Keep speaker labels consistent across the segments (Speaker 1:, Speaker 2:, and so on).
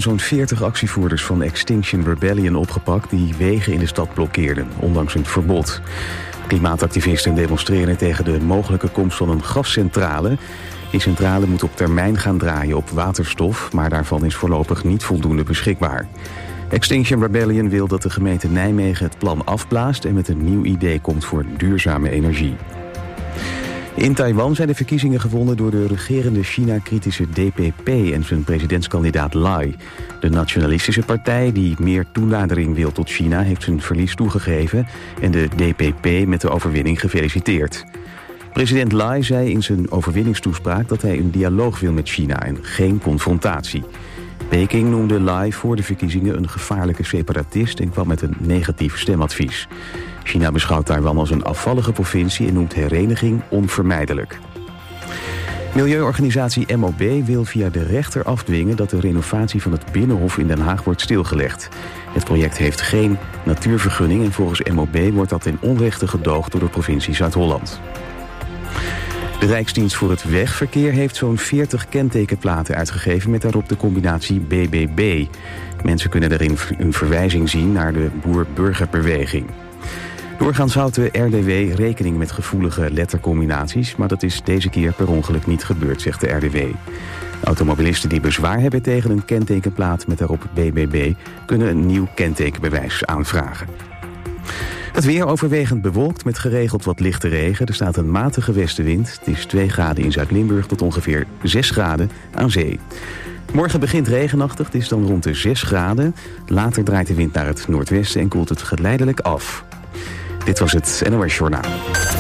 Speaker 1: zijn zo'n 40 actievoerders van Extinction Rebellion opgepakt die wegen in de stad blokkeerden, ondanks een verbod. Klimaatactivisten demonstreren tegen de mogelijke komst van een gascentrale. Die centrale moet op termijn gaan draaien op waterstof, maar daarvan is voorlopig niet voldoende beschikbaar. Extinction Rebellion wil dat de gemeente Nijmegen het plan afblaast en met een nieuw idee komt voor duurzame energie. In Taiwan zijn de verkiezingen gewonnen door de regerende China-kritische DPP en zijn presidentskandidaat Lai. De nationalistische partij, die meer toenadering wil tot China, heeft zijn verlies toegegeven en de DPP met de overwinning gefeliciteerd. President Lai zei in zijn overwinningstoespraak dat hij een dialoog wil met China en geen confrontatie. Peking noemde Lai voor de verkiezingen een gevaarlijke separatist en kwam met een negatief stemadvies. China beschouwt Taiwan als een afvallige provincie en noemt hereniging onvermijdelijk. Milieuorganisatie MOB wil via de rechter afdwingen dat de renovatie van het Binnenhof in Den Haag wordt stilgelegd. Het project heeft geen natuurvergunning en volgens MOB wordt dat ten onrechte gedoogd door de provincie Zuid-Holland. De Rijksdienst voor het Wegverkeer heeft zo'n 40 kentekenplaten uitgegeven met daarop de combinatie BBB. Mensen kunnen erin een verwijzing zien naar de boer-burgerbeweging. Doorgaans houdt de RDW rekening met gevoelige lettercombinaties, maar dat is deze keer per ongeluk niet gebeurd, zegt de RDW. Automobilisten die bezwaar hebben tegen een kentekenplaat met daarop BBB kunnen een nieuw kentekenbewijs aanvragen. Het weer overwegend bewolkt met geregeld wat lichte regen. Er staat een matige westenwind. Het is 2 graden in Zuid-Limburg tot ongeveer 6 graden aan zee. Morgen begint regenachtig, het is dan rond de 6 graden. Later draait de wind naar het noordwesten en koelt het geleidelijk af. Dit was het NOS Journaal.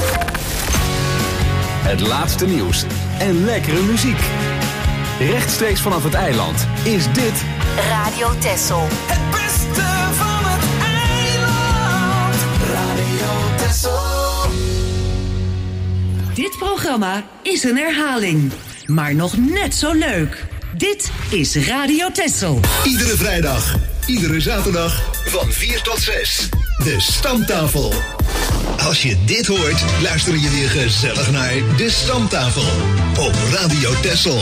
Speaker 2: Het laatste nieuws en lekkere muziek. Rechtstreeks vanaf het eiland is dit
Speaker 3: Radio Texel.
Speaker 4: Het beste van het eiland. Radio Texel.
Speaker 5: Dit programma is een herhaling, maar nog net zo leuk. Dit is Radio Texel.
Speaker 6: Iedere vrijdag, iedere zaterdag van 4 tot 6. De Stamtafel. Als je dit hoort, luister je weer gezellig naar De Stamtafel op Radio Texel.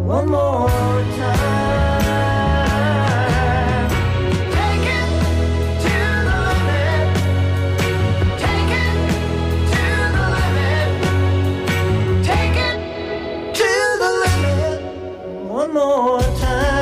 Speaker 3: one more time. Take it to the limit. Take it to the limit. Take it to the limit one more time.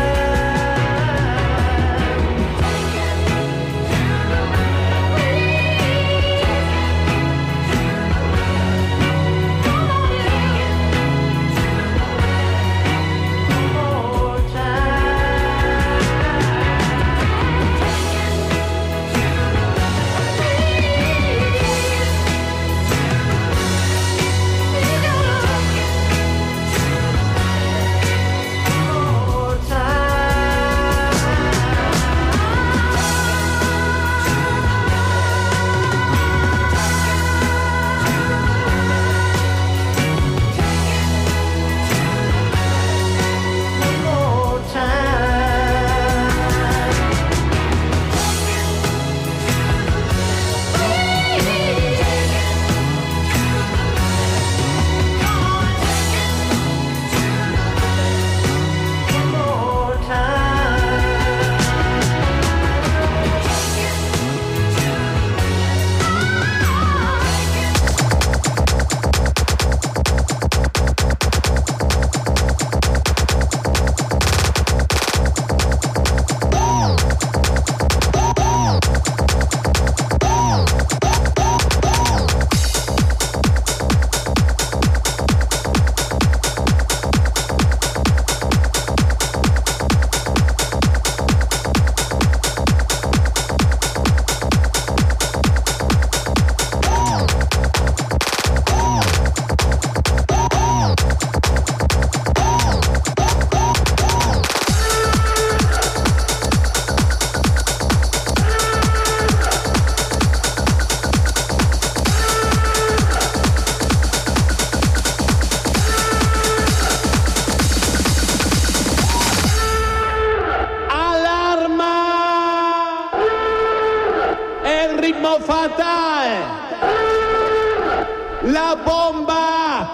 Speaker 7: La bomba!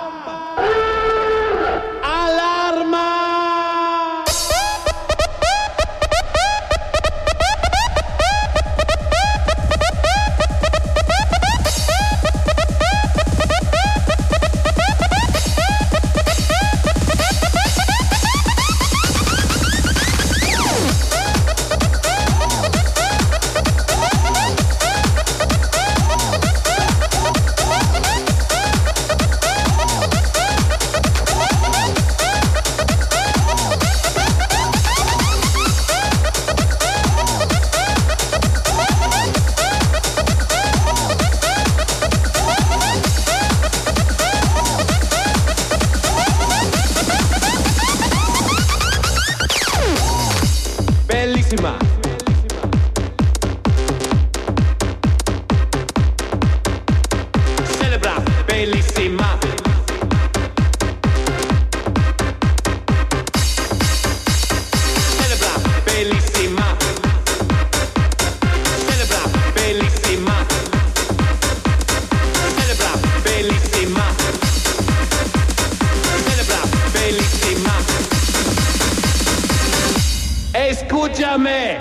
Speaker 7: Allarma! Bellissima! Celebra, bellissima! Celebra, bellissima! Celebra, bellissima! Celebra, bellissima! Celebra, bellissima! Escúchame.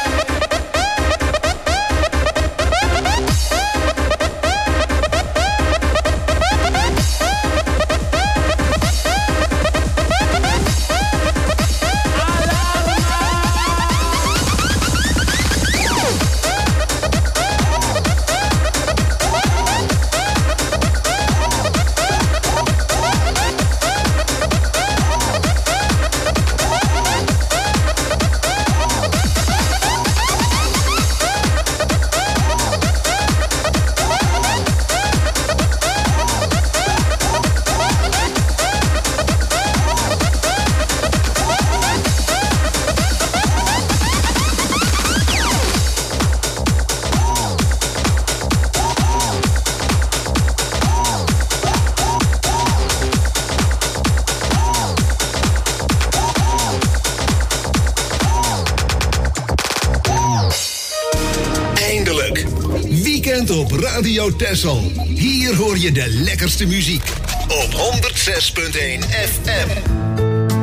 Speaker 6: Op Radio Texel. Hier hoor je de lekkerste muziek. Op 106.1 FM.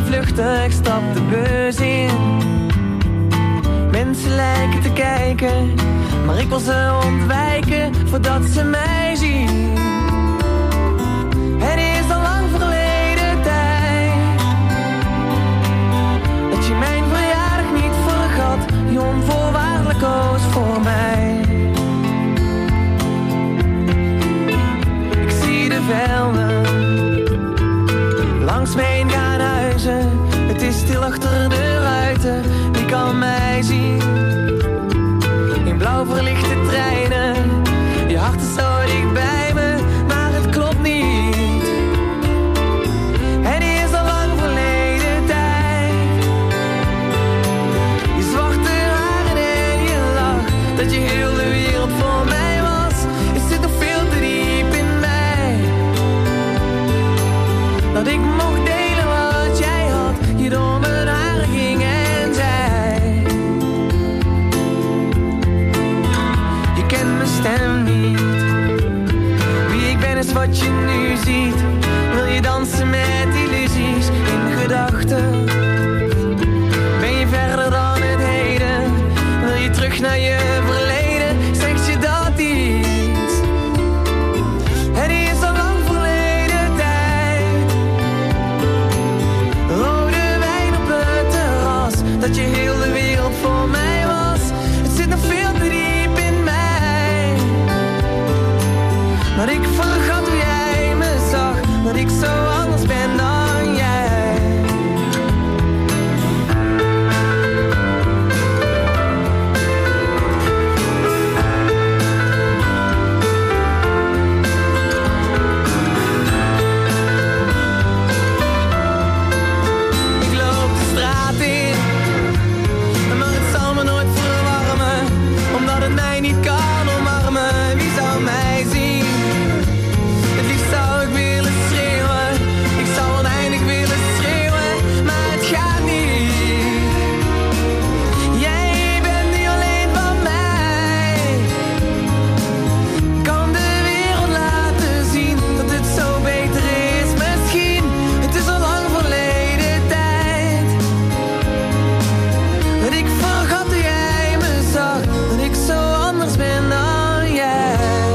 Speaker 8: vluchtig, stap de bus in. Mensen lijken te kijken, maar ik wil ze ontwijken voordat ze mij zien. Het is al lang verleden tijd dat je mijn verjaardag niet vergat, je onvoorwaardelijk koos voor mij. Ik zie de velden langs me heen gaan huizen, het is stil achter de ruiten, wie kan mij zien? In blauw verlichte treinen, je hart is zo dicht bij me, maar het klopt niet. Het is al lang verleden tijd. Je zwarte haren en je lach, dat je heel de wereld voor mij was. Het zit nog veel te diep in mij, dat ik mocht delen wat jij had, je door mijn haren ging en zei. Je kent mijn stem niet, wie ik ben is wat je nu ziet. Wil je dansen met illusies in gedachten? Ben je verder dan het heden? Wil je terug naar je verleden? Zeg je dat iets? Het is al lang verleden tijd. Rode wijn op het terras, dat je heel de wereld voor mij was. Het zit nog veel te diep in mij, dat ik vergat hoe jij me zag, dat ik zo anders ben dan jij. Ik loop de straat in, maar het zal me nooit verwarmen, omdat het mij niet kan omarmen. Wie zou mij zien? Het liefst zou ik willen schreeuwen, ik zou oneindig willen schreeuwen, maar het gaat niet. Jij bent nu alleen van mij, kan de wereld laten zien dat het zo beter is misschien. Het is al lang verleden tijd, dat ik vergat hoe jij me zag, dat ik zo anders ben dan jij.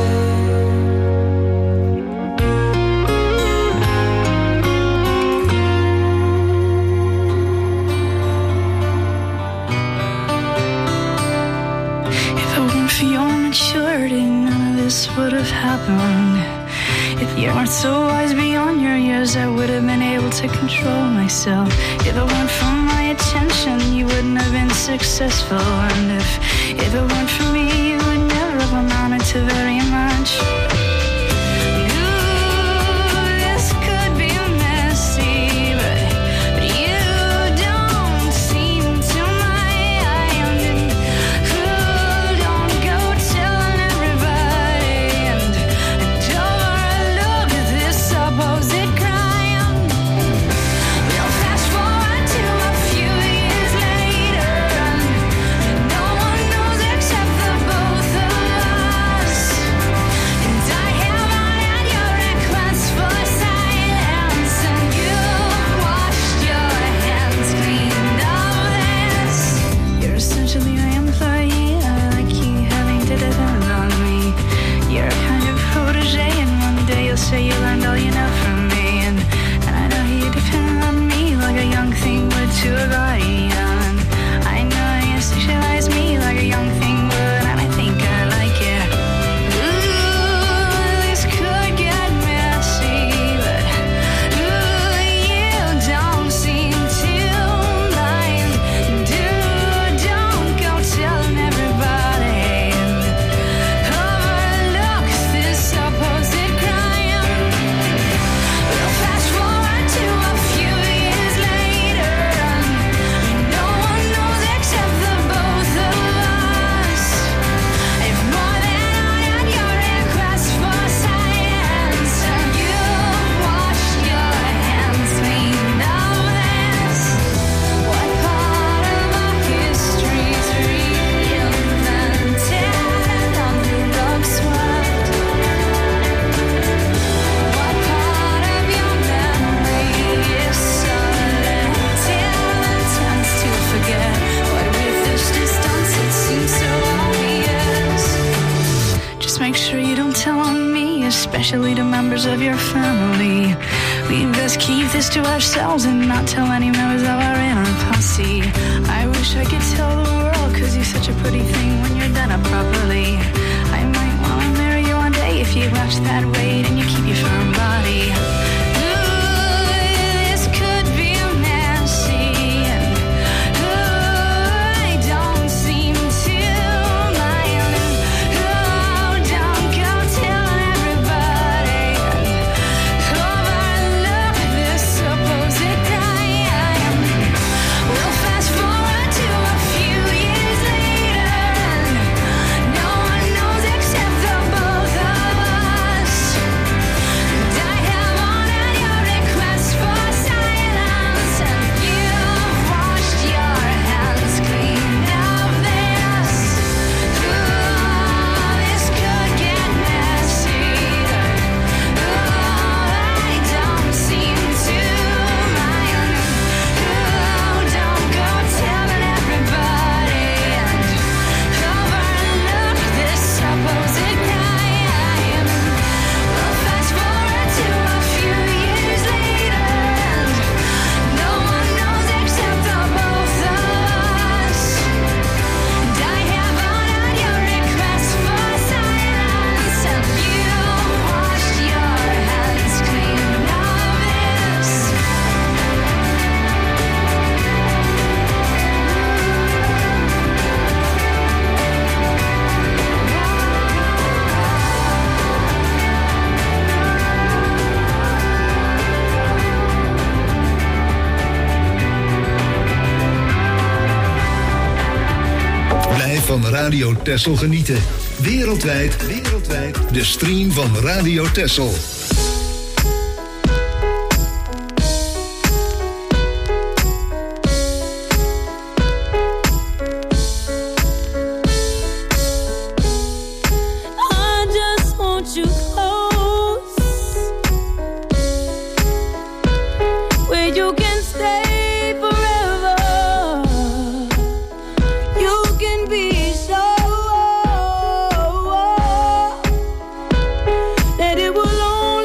Speaker 9: If it weren't for your maturity, none of this would have happened. If you weren't so wise beyond your years, I would have been able to control myself. If it weren't for my attention, you wouldn't have been successful. And if it weren't for me, you would never have amounted to very much. This could be messy, but you don't seem to mind. And don't go telling everybody, and overlook this supposed crime. We'll fast forward to a few years later, and no one knows except the both of us. And especially to members of your family. We best keep this to ourselves and not tell any members of our inner posse. I wish I could tell the world, cause you're such a pretty thing when you're done up properly. I might wanna marry you one day if you watch that weight and you keep your firm body.
Speaker 6: Van Radio Texel genieten. Wereldwijd, de stream van Radio Texel.
Speaker 10: I just want you close, where you can stay forever. You can be that it will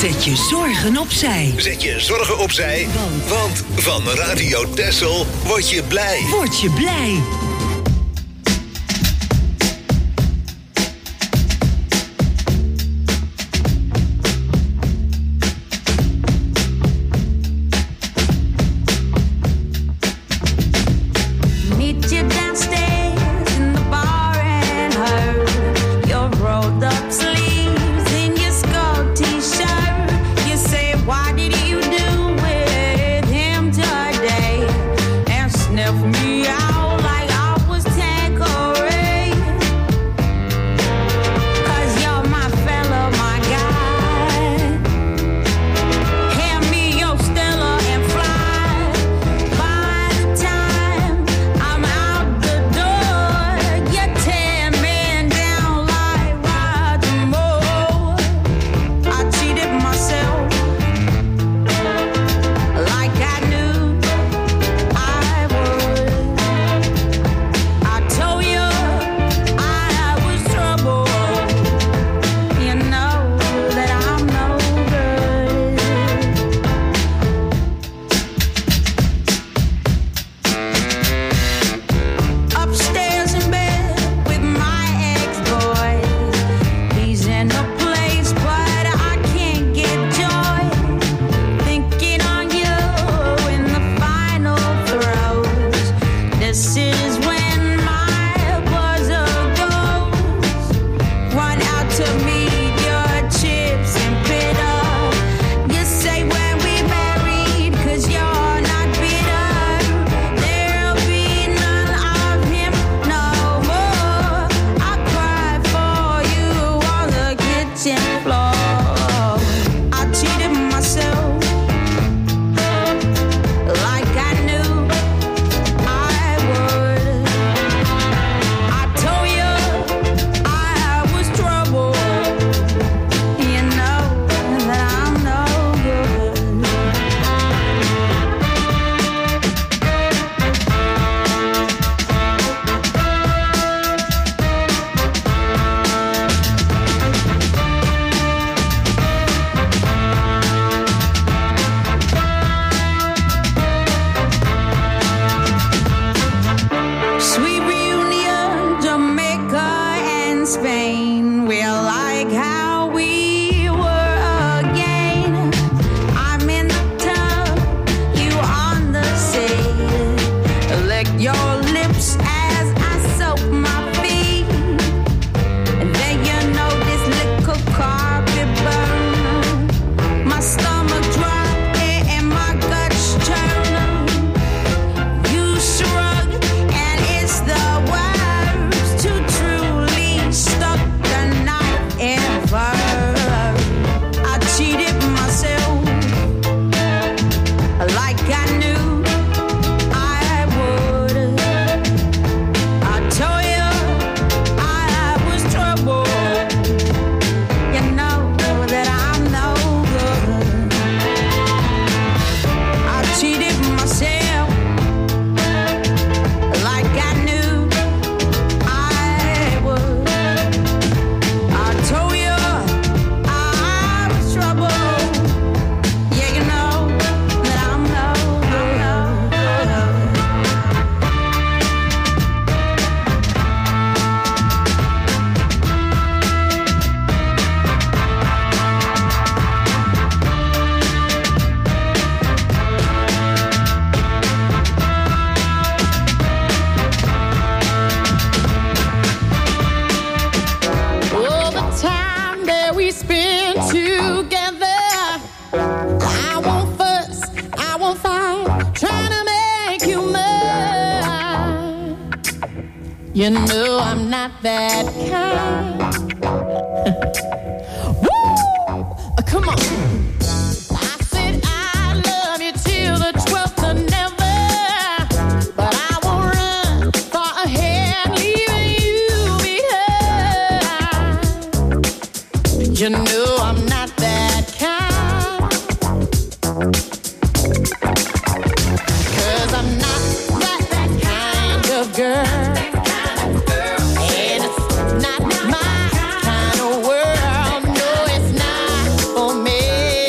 Speaker 5: Zet je zorgen opzij.
Speaker 6: Zet je zorgen opzij, want van Radio Texel word je blij.
Speaker 5: Word je blij.
Speaker 10: Meet you downstairs in the bar and her. Your rolled up sleeves in your skull t-shirt. You say, what did you do with him today? And sniff me out like I was Tanqueray. 'Cause you're my fella, my guy. Hand me your Stella and fly. By the time I'm out the door, you tear me down like Roger Moore. I cheated myself like I knew I would. I told you I was trouble. You know that I'm no good. Upstairs in bed with my ex-boy. He's in a place, but I can't get joy. Thinking on you in the final throes. This is when my buzzer goes. Run out to meet your chips and bitter. You say when we married, 'cause you're not bitter. There'll be none of him no more. I cry for you on the kitchen floor. I cheated myself like I knew I would. I told you I was trouble. You know that I'm no good. Sweet reunion, Jamaica and Spain. We're like how we were again. I'm in the tub, you on the sea. Lick your lips as I soak my feet. And then you know this little carpet burn. My stomach drop and my guts churn. You shrug and it's the worst to truly stuck the knife ever. I cheated myself like I knew I would. I told you I was trouble. You know that I'm no good. I cheated myself like I knew I would. I told you I was trouble. Yeah, you know that I'm no good. All the time that we spend together, I won't fuss, I won't fight, trying to make you mine. You know I'm not that kind. Woo! Come on. I said I love you till the 12th of never, but I won't run far ahead, leaving you behind. You know I'm not that kind. 'Cause I'm not that kind of girl. And it's not my kind of world. No, it's not for me.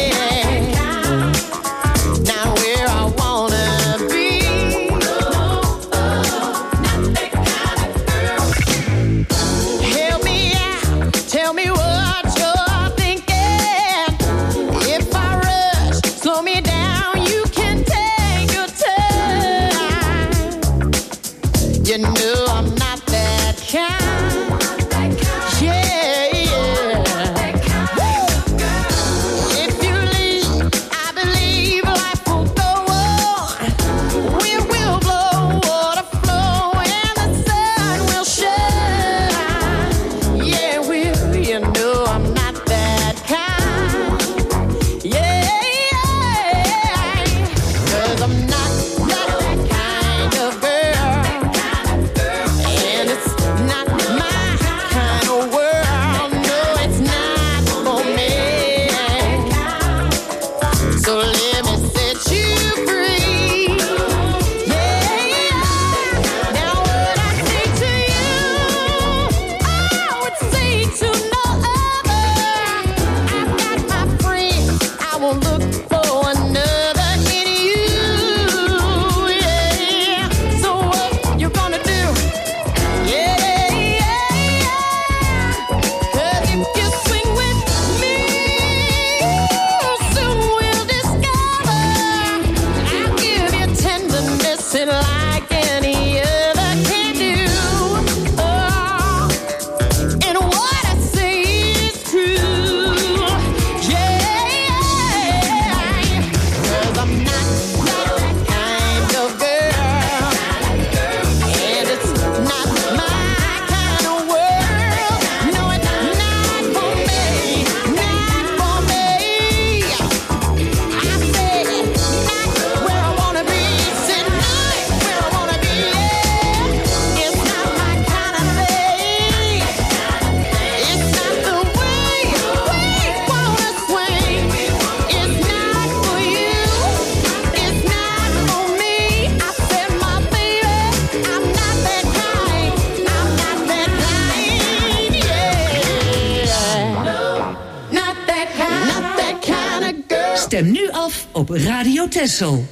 Speaker 5: Stem nu af op Radio Texel.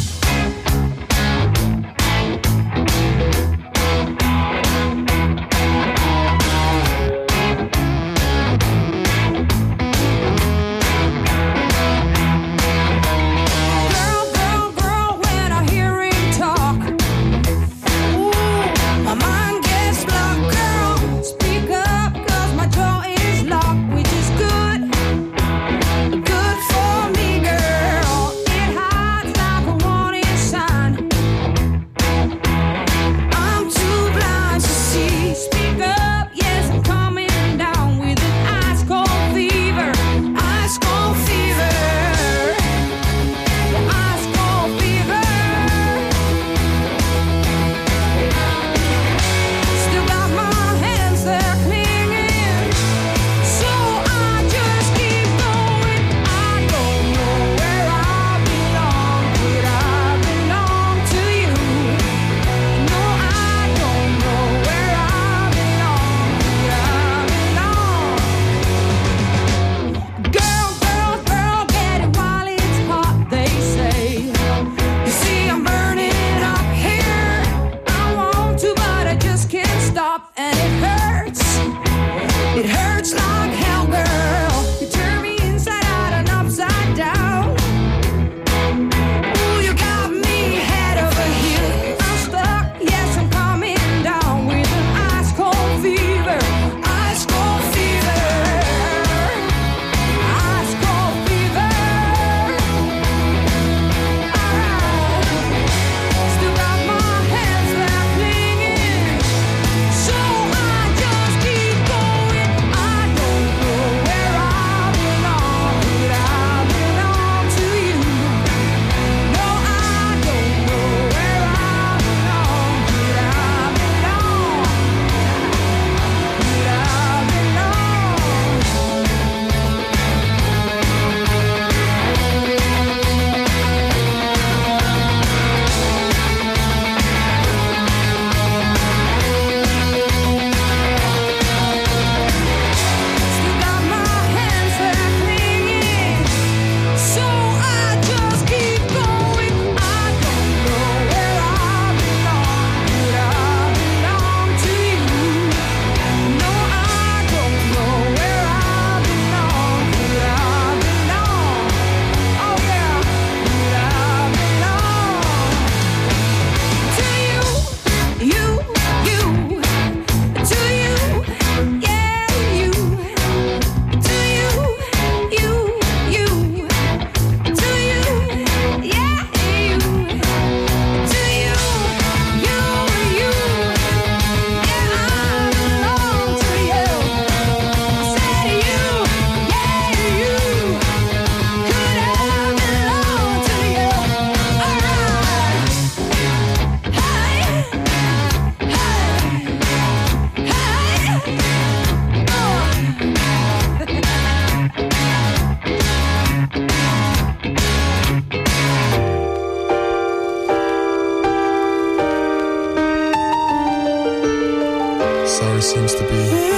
Speaker 11: seems to be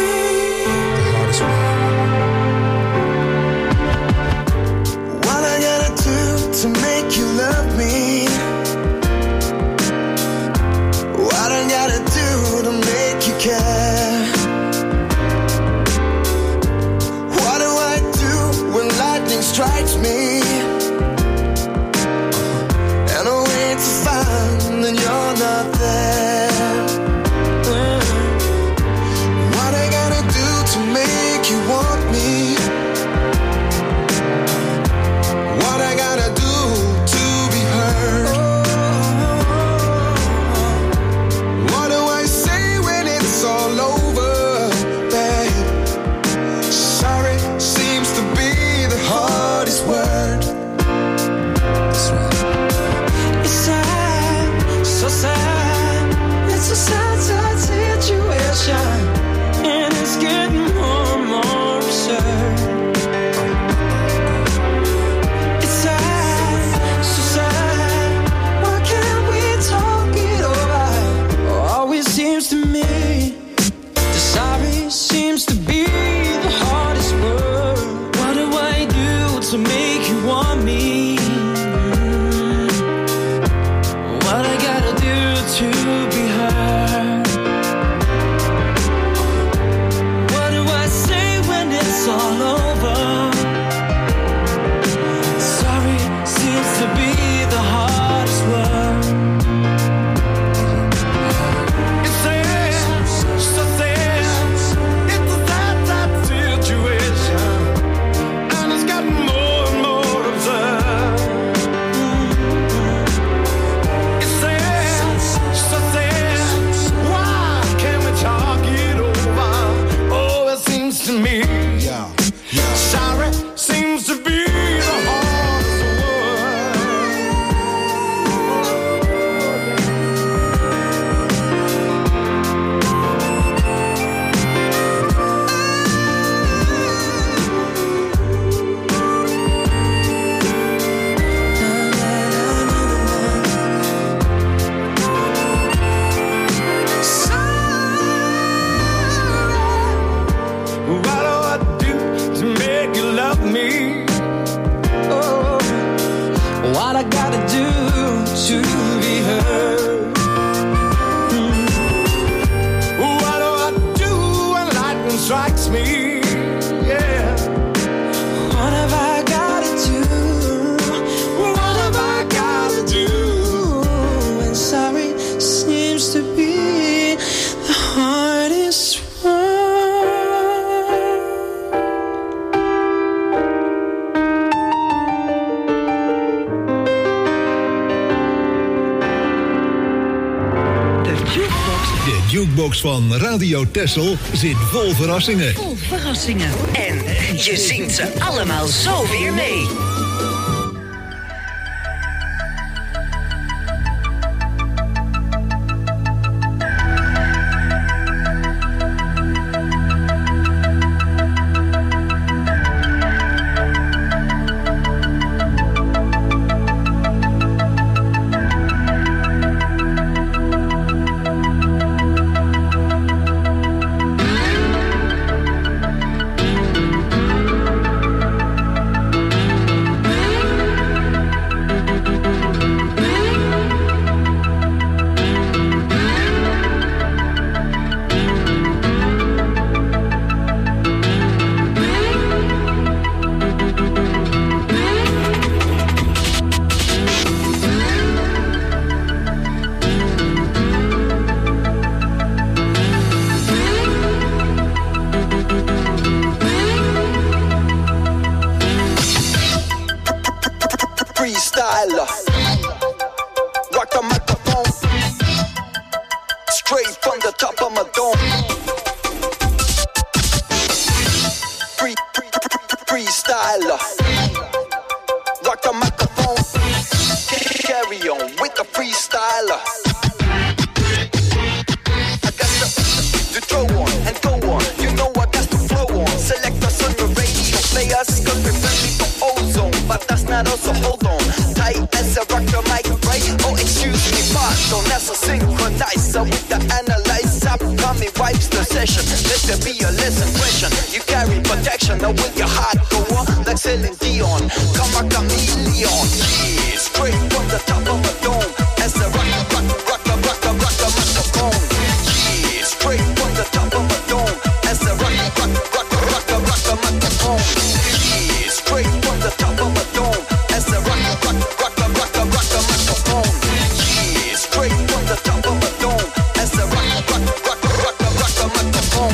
Speaker 11: the hardest one.
Speaker 12: What I gotta do to make you love me? What I gotta do to make you care? What do I do when lightning strikes me? And I wait to find that you're not there. Make you want me? What I gotta do to be heard? What do I say when it's all over, babe? Sorry seems to be the hardest word. That's right. It's sad, so sad. It's a sad, sad situation. And it's getting more and more absurd. It's sad, so sad. Why can't we talk it over? Always seems to me the sorry seems to be the hardest word. What do I do to make you want me?
Speaker 8: of me. Oh, what I gotta do to be heard. What do I do when lightning strikes me? Yeah. What have I gotta do? What have I gotta do when sorry seems to be the hardest one?
Speaker 6: De jukebox van Radio Texel zit vol verrassingen.
Speaker 5: Vol verrassingen. En je zingt ze allemaal zo weer mee.
Speaker 13: Freestyler, rock the microphone, straight from the top of my dome. Freestyler, rock the microphone, carry on with the freestyler. I got to throw on and go on, you know I got to flow on. Select us on the radio, play us, cause we're friendly for ozone. But that's not us, so hold on. Tight as a rock the mic, right? Oh, excuse me, pardon, that's a synchronizer with the analyzer. Upcoming wipes the session. Let there be a lesson question. You carry protection, now with your heart go on like Celine Dion. Come a chameleon. Yeah, straight from the top of a dome. As a rock the microphone. Yeah, straight from the top of a dome. As a rock the microphone. Yeah, straight from the top of a dome. As a rock the microphone. Yeah, straight from the top of a dome. As a rock the microphone.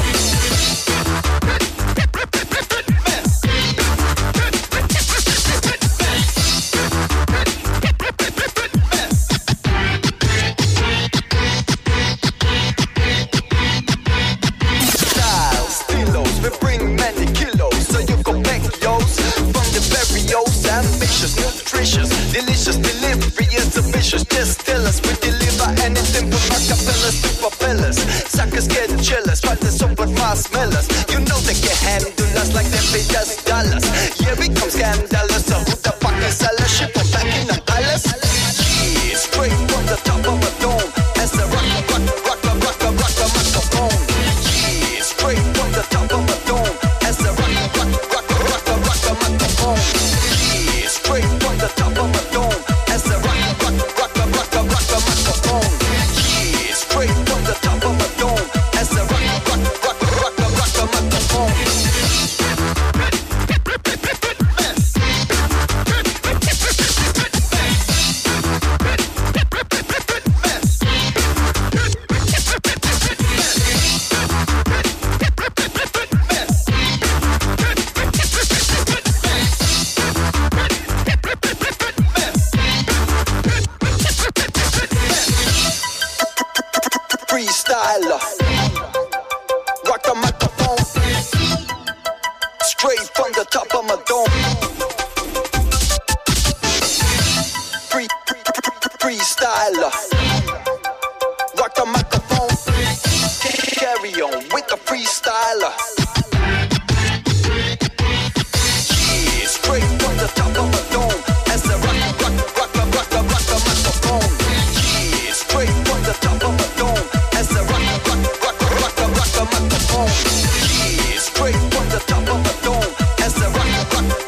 Speaker 13: Styles, stilos, we bring many kilos, so you go back yours. From the barrios, ambitious, nutritious, delicious delivery is ambitious. Just tell us we deliver anything from acapellas to propellers. Suckers get jealous, try to super marshmallows. You know they can handle us like they pay us dollars. Yeah, we come scandalous, so who the fuck is all shit from back in the palace? Yeah, straight from the top of a dome. As a rock the microphone. Yeah, straight from the top of a dome. As a rock the microphone. Yeah, straight from the top of a dome. As a rock the microphone. Yeah, straight from the top of a dome. As a rock the microphone. Freestyler, rock the microphone, straight from the top of my dome. Freestyler, rock the microphone, carry on with the freestyler. Yeah, straight from the top of my dome. As a rock the microphone. Yeah, straight from the top of my dome. As a rock the microphone. Yeah, straight from the top of my dome. As a rock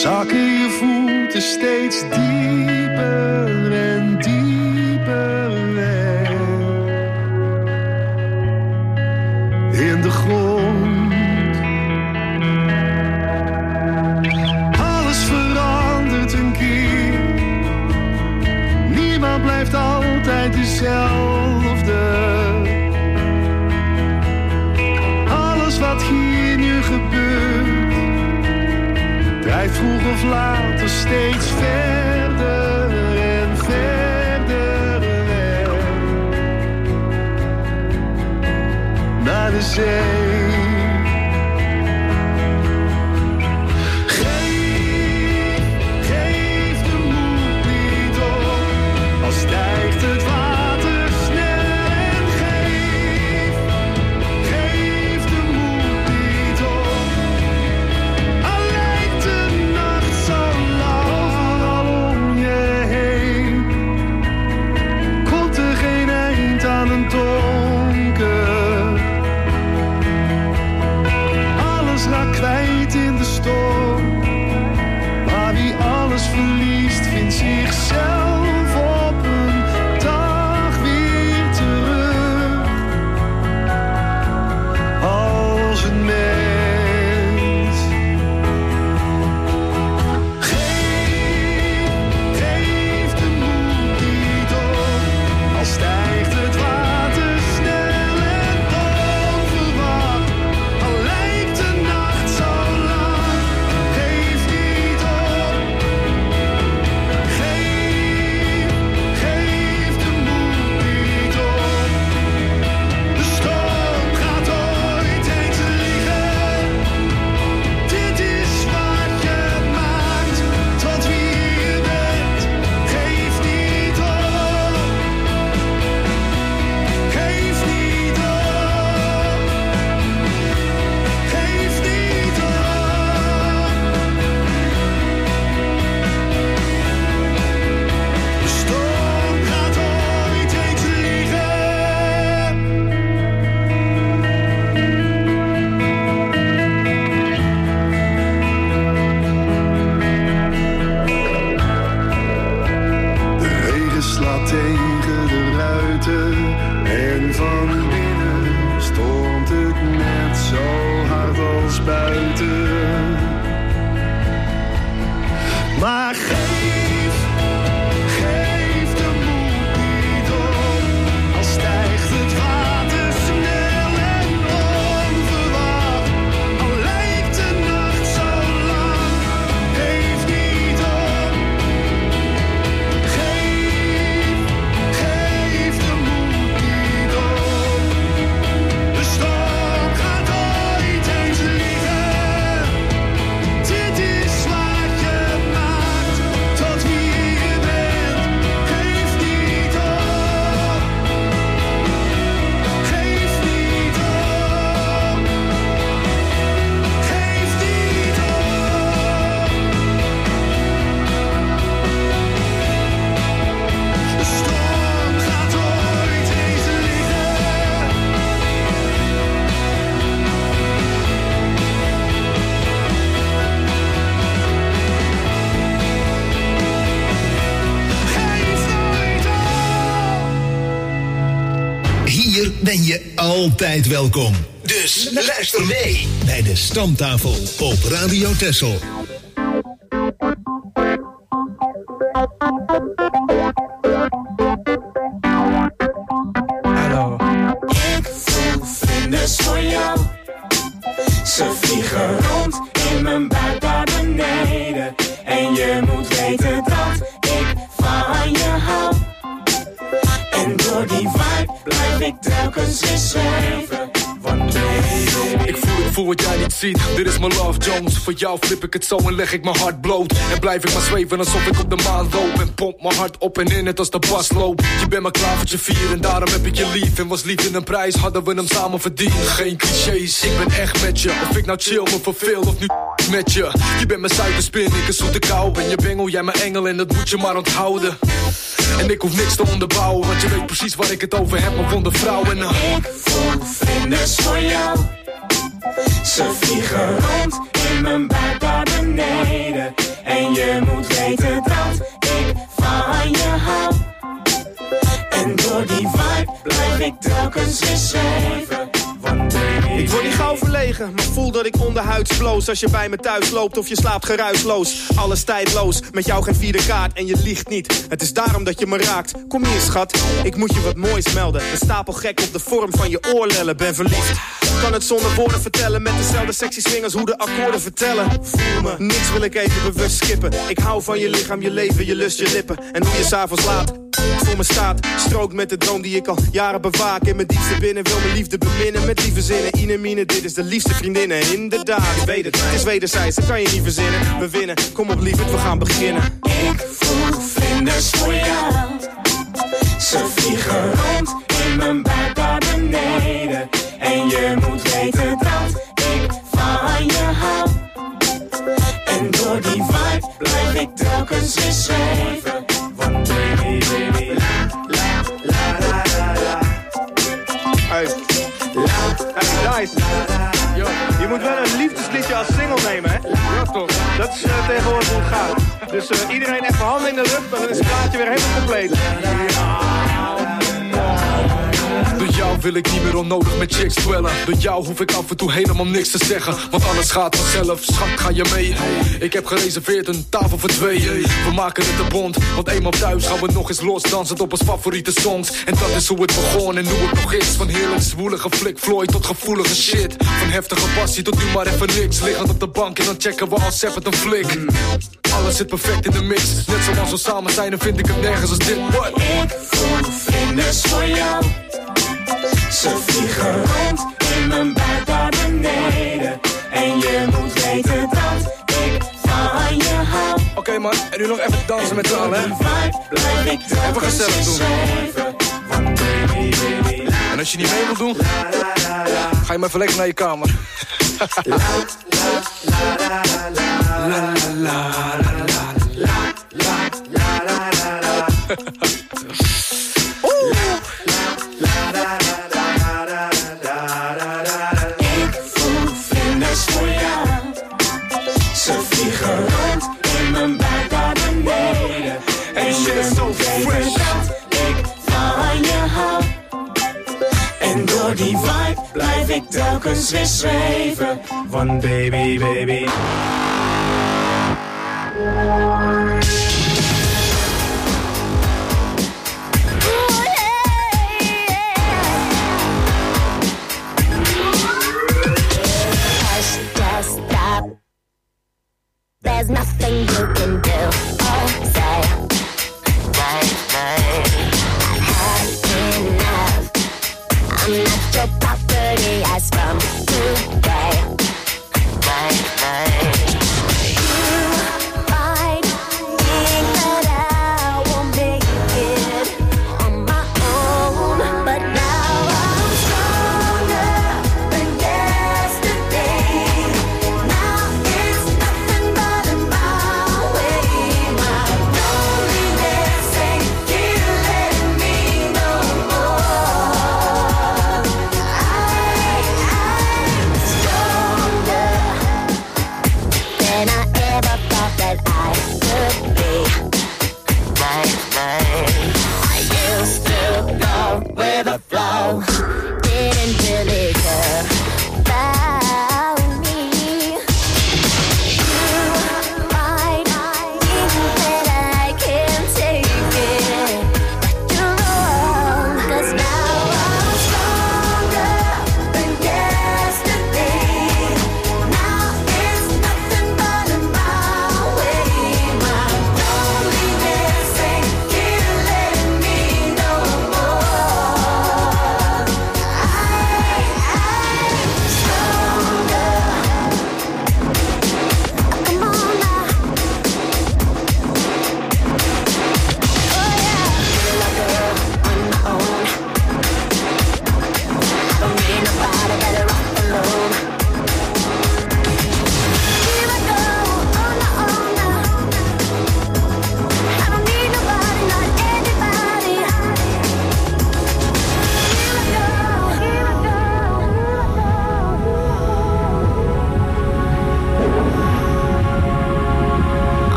Speaker 14: zakken je voeten steeds dieper en dieper weg in de grond. Alles verandert een keer, niemand blijft altijd dezelfde. Alles wat hier nu gebeurt, drijft vroeg of later steeds verder en verder weg naar de zee. Geef de moed niet op, al stijgt het water snel. En geef de moed niet op, al lijkt de nacht zo lang. Om je heen komt er geen eind aan een donker. Alles raakt kwijt in de storm, maar wie alles verliest vindt zichzelf op een dag weer terug als een mens. Geef de moed niet op, al stijgt het water snel en onverwacht, al lijkt de nacht zo lang. Geef niet op, geef de moed niet op. De storm gaat ooit eens liggen. Dit is wat je maakt tot wie je bent. Geef niet op, geef niet op, geef niet op. De storm gaat ooit eens liggen. De regen slaat tegen de ruiten en van binnen stormt het net zo hard als buiten. Maar geef de moed niet op, al stijgt het water snel en onverwacht, al lijkt de nacht zo lang. Geef niet op, geef de moed niet op. De storm gaat ooit eens liggen. Dit is wat je maakt tot wie je bent. Geef niet op, geef niet op, geef niet op. De storm gaat ooit eens liggen. Geef nooit op.
Speaker 6: Hier ben je altijd welkom. Dus luister mee bij de Stamtafel op Radio Texel.
Speaker 8: Hallo. Ik voel vlinders voor jou. Ze vliegen rond in mijn buik naar beneden. En je moet weten dat ik van je hou. En door die vibe blijf ik telkens weer zweven. Want baby,
Speaker 15: Ik voel wat jij niet ziet, dit is mijn Love Jones. Voor jou flip ik het zo en leg ik mijn hart bloot. En blijf ik maar zweven alsof ik op de maan loop. En pomp mijn hart op en in het als de bas loopt. Je bent mijn klavertje 4 en daarom heb ik je lief. En was lief in een prijs, hadden we hem samen verdiend. Geen clichés, ik ben echt met je. Of ik nou chill me verveel of nu met je. Je bent mijn suikerspin, ik een zoete kou. Ben je bengel, jij mijn engel en dat moet je maar onthouden. En ik hoef niks te onderbouwen, want je weet precies waar ik het over heb, mijn wonde vrouw. En
Speaker 8: ik voel vlinders voor jou. Ze vliegen rond in mijn buik naar beneden.
Speaker 16: En je moet weten dat ik van je hou. En door die vibe blijf ik telkens weer zweven.
Speaker 17: Ik word niet gauw verlegen, maar voel dat ik onderhuids bloos. Als je bij me thuis loopt of je slaapt geruisloos. Alles tijdloos, met jou geen vierde kaart en je liegt niet. Het is daarom dat je me raakt. Kom hier schat, ik moet je wat moois melden. Een stapel gek op de vorm van je oorlellen, ben verliefd. Kan het zonder woorden vertellen, met dezelfde sexy swingers hoe de akkoorden vertellen. Voel me, niks wil ik even bewust skippen. Ik hou van je lichaam, je leven, je lust, je lippen. En hoe je s'avonds laat voor me staat. Strook met de droom die ik al jaren bewaak. In mijn diepste binnen wil mijn liefde beminnen. Met lieve zinnen, Ine Mine, dit is de liefste vriendin. En inderdaad, je weet het is wederzijds, dat kan je niet verzinnen. We winnen, kom op lieverd, we gaan beginnen.
Speaker 16: Ik voel vlinders voor jou. Ze vliegen rond in mijn buik daar beneden. En je moet weten dat ik van je hou. En door die vibe blijf ik telkens weer zweven. Want baby, baby, la, la, la, la, la.
Speaker 17: Hey, Dice, je moet wel een liefdesliedje als single nemen, hè? Ja, toch. Dat is tegenwoordig hoe het gaat. Dus iedereen even handen in de lucht, dan is het plaatje weer helemaal compleet.
Speaker 15: Door jou wil ik niet meer onnodig met chicks dwellen. Door jou hoef ik af en toe helemaal niks te zeggen. Want alles gaat vanzelf, schat, ga je mee? Ik heb gereserveerd een tafel voor twee. We maken het een bond, want eenmaal thuis gaan we nog eens los. Dansend op ons favoriete songs. En dat is hoe het begon en hoe het nog is. Van heerlijk zwoelige Flick Floyd tot gevoelige shit. Van heftige passie tot nu maar even niks. Liggend op de bank en dan checken we al separate een flik. Alles zit perfect in de mix. Net zoals we samen zijn, dan vind ik het nergens als dit. What?
Speaker 16: Ik voel vlinders voor jou. Ze vliegen rond in mijn buik daar beneden. En je moet weten dat ik van je hou.
Speaker 15: Oké man, en nu nog even dansen met z'n allen, hè? Even gezellig doen. En als je niet mee wilt doen, ga je maar even lekker naar je kamer. La la la la la la la la la.
Speaker 16: Ik voel vlinders voor jou. Ze vliegen rond in mijn buik daar beneden. En je moet weten dat ik van je hou. En door die vibe blijf ik telkens weer zweven.
Speaker 17: Van baby, baby.
Speaker 18: There's nothing you can do or say. I've had enough. I'm not your property as from today. You fight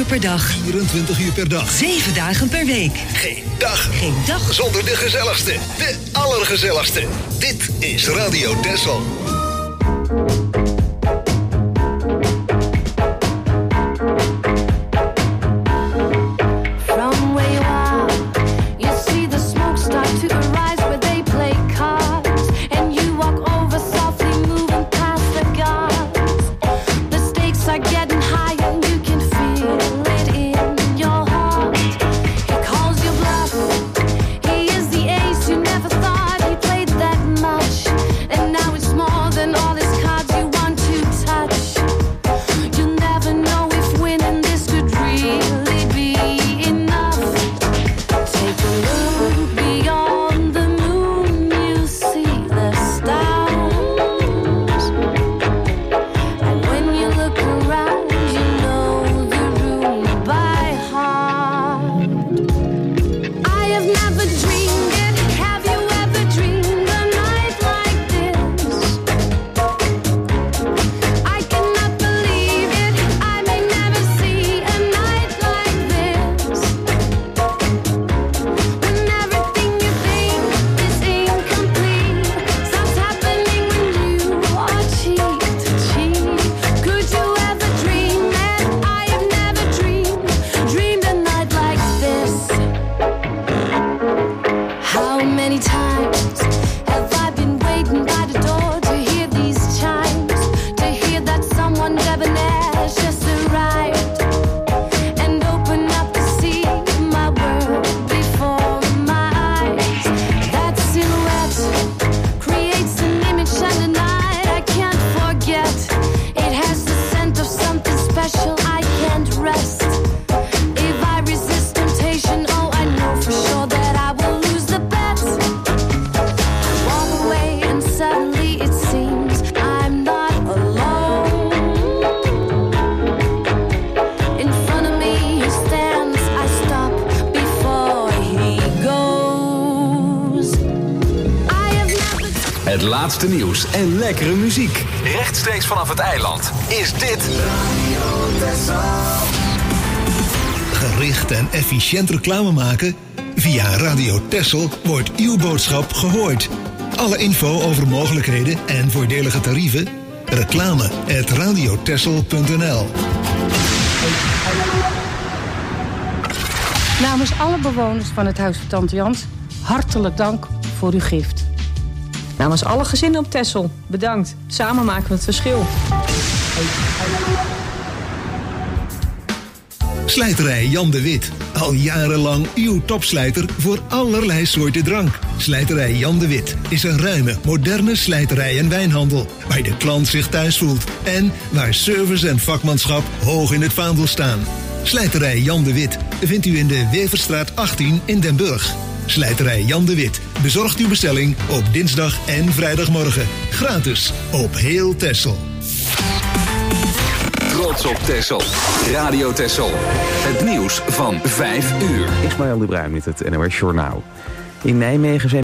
Speaker 5: per dag.
Speaker 6: 24 uur per dag.
Speaker 5: 7 dagen per week.
Speaker 6: Geen dag.
Speaker 5: Geen dag.
Speaker 6: Zonder de gezelligste. De allergezelligste. Dit is Radio Texel.
Speaker 19: From where you are, you see the smoke start to arise where they play cards, and you walk over softly, moving past the guards. The stakes are getting higher, you can feel it in your heart. He calls you bluff. He is the ace you never thought he played that much, and now it's more than all his cards you want to touch. You'll never know if winning this could really be enough. Take a look beyond the moon, you see the stars. And when you look around, you know the room by heart. I have never dreamed it. Have you ever dreamed a night like this? I cannot believe it. I may never see a night like this. When everything you think is incomplete starts happening when you are cheek to cheek. Could you ever dream that I have never dreamed a night like this? How many times have I been waiting by the door to hear these chimes, to hear that someone debonair's just arrived, and open up to see my world before my eyes. That silhouette creates an image and a night I can't forget. It has the scent of something special, I can't rest. If I resist temptation, oh, I know for sure that I will lose the bet. Walk away and suddenly it seems I'm not alone. In front of me he stands, I stop before he goes. I have never
Speaker 2: Het laatste nieuws en lekkere muziek. Rechtstreeks vanaf het eiland. Is dit
Speaker 6: Gericht en efficiënt reclame maken? Via Radio Texel wordt uw boodschap gehoord. Alle info over mogelijkheden en voordelige tarieven? reclame@radiotexel.nl.
Speaker 20: Namens alle bewoners van het Huis van Tante Jans, hartelijk dank voor uw gift.
Speaker 21: Namens alle gezinnen op Texel, bedankt. Samen maken we het verschil.
Speaker 6: Slijterij Jan de Wit. Al jarenlang uw topslijter voor allerlei soorten drank. Slijterij Jan de Wit is een ruime, moderne slijterij en wijnhandel. Waar de klant zich thuis voelt. En waar service en vakmanschap hoog in het vaandel staan. Slijterij Jan de Wit vindt u in de Weverstraat 18 in Den Burg. Slijterij Jan de Wit bezorgt uw bestelling op dinsdag en vrijdagmorgen. Gratis op heel Texel.
Speaker 2: trots op Texel? Radio Texel. Het nieuws van 5 uur.
Speaker 1: Ismaël de Bruin met het NOS Journaal. In Nijmegen zijn